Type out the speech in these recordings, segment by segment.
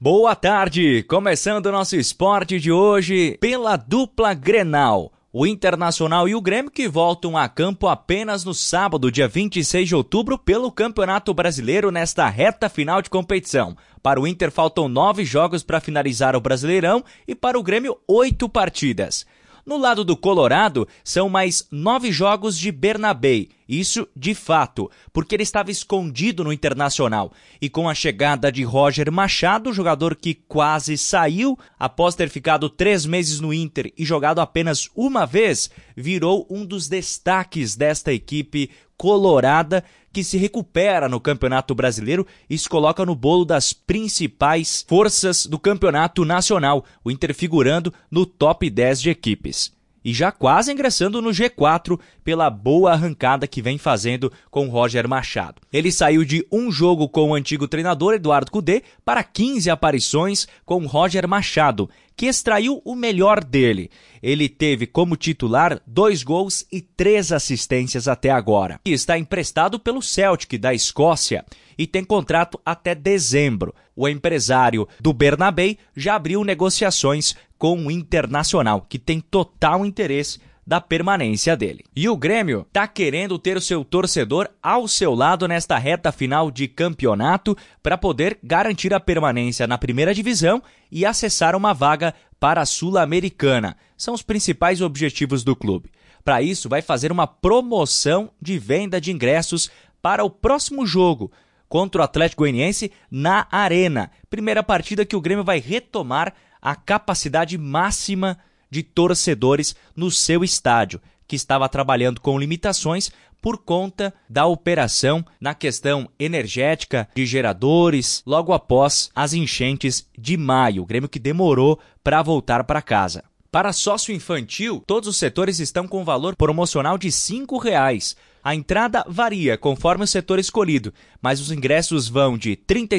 Boa tarde! Começando o nosso esporte de hoje pela dupla Grenal. O Internacional e o Grêmio que voltam a campo apenas no sábado, dia 26 de outubro, pelo Campeonato Brasileiro nesta reta final de competição. Para o Inter faltam 9 jogos para finalizar o Brasileirão e para o Grêmio 8 partidas. No lado do Colorado, são mais 9 jogos de Bernabéu. Isso de fato, porque ele estava escondido no Internacional. E com a chegada de Roger Machado, jogador que quase saiu, após ter ficado 3 meses no Inter e jogado apenas uma vez, virou um dos destaques desta equipe colorada, que se recupera no Campeonato Brasileiro e se coloca no bolo das principais forças do Campeonato Nacional, o Inter figurando no top 10 de equipes. E já quase ingressando no G4 pela boa arrancada que vem fazendo com Roger Machado. Ele saiu de um jogo com o antigo treinador Eduardo Cudê para 15 aparições com Roger Machado, que extraiu o melhor dele. Ele teve como titular 2 gols e 3 assistências até agora. E está emprestado pelo Celtic da Escócia e tem contrato até dezembro. O empresário do Bernabéu já abriu negociações com o Internacional, que tem total interesse da permanência dele. E o Grêmio está querendo ter o seu torcedor ao seu lado nesta reta final de campeonato para poder garantir a permanência na primeira divisão e acessar uma vaga para a Sul-Americana. São os principais objetivos do clube. Para isso, vai fazer uma promoção de venda de ingressos para o próximo jogo contra o Atlético Goianiense na Arena. Primeira partida que o Grêmio vai retomar a capacidade máxima de torcedores no seu estádio, que estava trabalhando com limitações por conta da operação na questão energética de geradores logo após as enchentes de maio. O Grêmio que demorou para voltar para casa. Para sócio infantil, todos os setores estão com valor promocional de R$ 5,00. A entrada varia conforme o setor escolhido, mas os ingressos vão de R$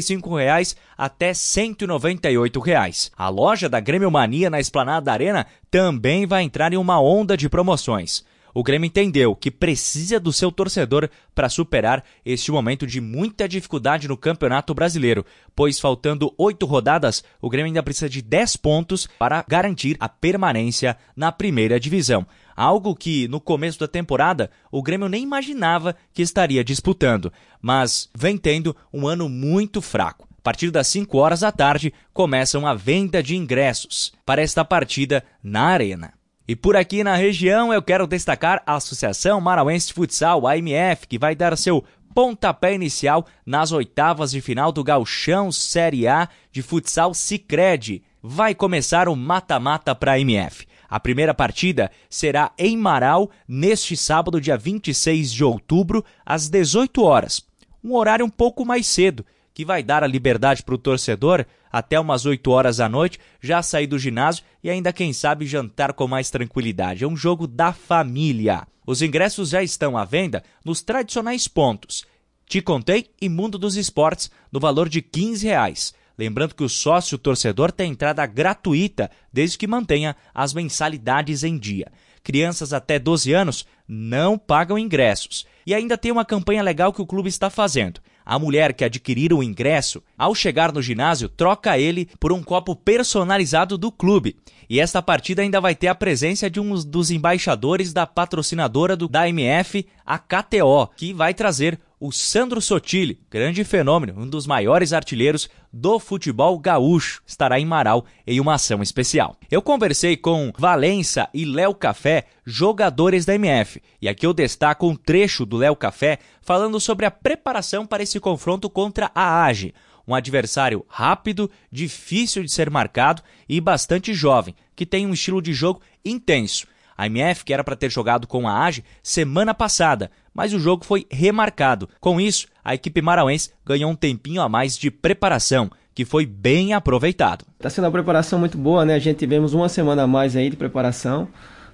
35,00 até R$ 198,00. A loja da Grêmio Mania na Esplanada da Arena também vai entrar em uma onda de promoções. O Grêmio entendeu que precisa do seu torcedor para superar este momento de muita dificuldade no Campeonato Brasileiro, pois faltando 8 rodadas, o Grêmio ainda precisa de 10 pontos para garantir a permanência na primeira divisão. Algo que, no começo da temporada, o Grêmio nem imaginava que estaria disputando, mas vem tendo um ano muito fraco. A partir das 5 horas da tarde, começam a venda de ingressos para esta partida na Arena. E por aqui na região eu quero destacar a Associação Marauense de Futsal, a AMF, que vai dar seu pontapé inicial nas oitavas de final do Gauchão Série A de Futsal Sicredi. Vai começar o mata-mata para a AMF. A primeira partida será em Marau, neste sábado, dia 26 de outubro, às 18 horas. Um horário um pouco mais cedo, que vai dar a liberdade para o torcedor até umas 8 horas da noite, já sair do ginásio e ainda, quem sabe, jantar com mais tranquilidade. É um jogo da família. Os ingressos já estão à venda nos tradicionais pontos Te Contei e Mundo dos Esportes, no valor de R$ 15,00. Lembrando que o sócio torcedor tem entrada gratuita, desde que mantenha as mensalidades em dia. Crianças até 12 anos não pagam ingressos. E ainda tem uma campanha legal que o clube está fazendo. A mulher que adquirir o ingresso, ao chegar no ginásio, troca ele por um copo personalizado do clube. E esta partida ainda vai ter a presença de um dos embaixadores da patrocinadora da AMF, a KTO, que vai trazer o Sandro Sotile, grande fenômeno, um dos maiores artilheiros do futebol gaúcho, estará em Marau em uma ação especial. Eu conversei com Valença e Léo Café, jogadores da MF, e aqui eu destaco um trecho do Léo Café falando sobre a preparação para esse confronto contra a AGE, um adversário rápido, difícil de ser marcado e bastante jovem, que tem um estilo de jogo intenso. A MF, que era para ter jogado com a AGE semana passada, mas o jogo foi remarcado. Com isso, a equipe marauense ganhou um tempinho a mais de preparação, que foi bem aproveitado. Está sendo uma preparação muito boa, né? A gente tivemos uma semana a mais aí de preparação,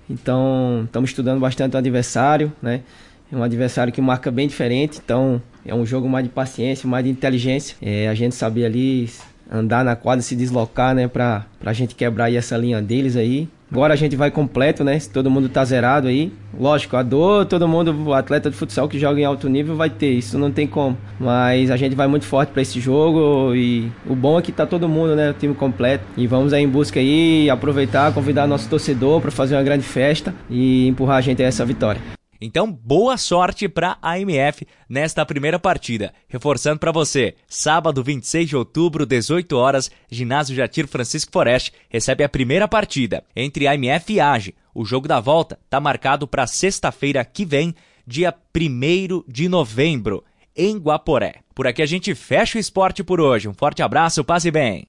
então estamos estudando bastante o adversário, né? É um adversário que marca bem diferente, então é um jogo mais de paciência, mais de inteligência. A gente sabia ali andar na quadra, se deslocar, né? Pra gente quebrar aí essa linha deles aí. Agora a gente vai completo, né? Se todo mundo tá zerado aí. Lógico, a dor, todo mundo, o atleta de futsal que joga em alto nível vai ter, isso não tem como. Mas a gente vai muito forte para esse jogo e o bom é que tá todo mundo, né? O time completo. E vamos aí em busca aí, aproveitar, convidar nosso torcedor para fazer uma grande festa e empurrar a gente a essa vitória. Então, boa sorte para a AMF nesta primeira partida. Reforçando para você, sábado 26 de outubro, 18 horas, ginásio Jatir Francisco Forest recebe a primeira partida entre a AMF e AGE. O jogo da volta está marcado para sexta-feira que vem, dia 1º de novembro, em Guaporé. Por aqui a gente fecha o esporte por hoje. Um forte abraço, passe bem!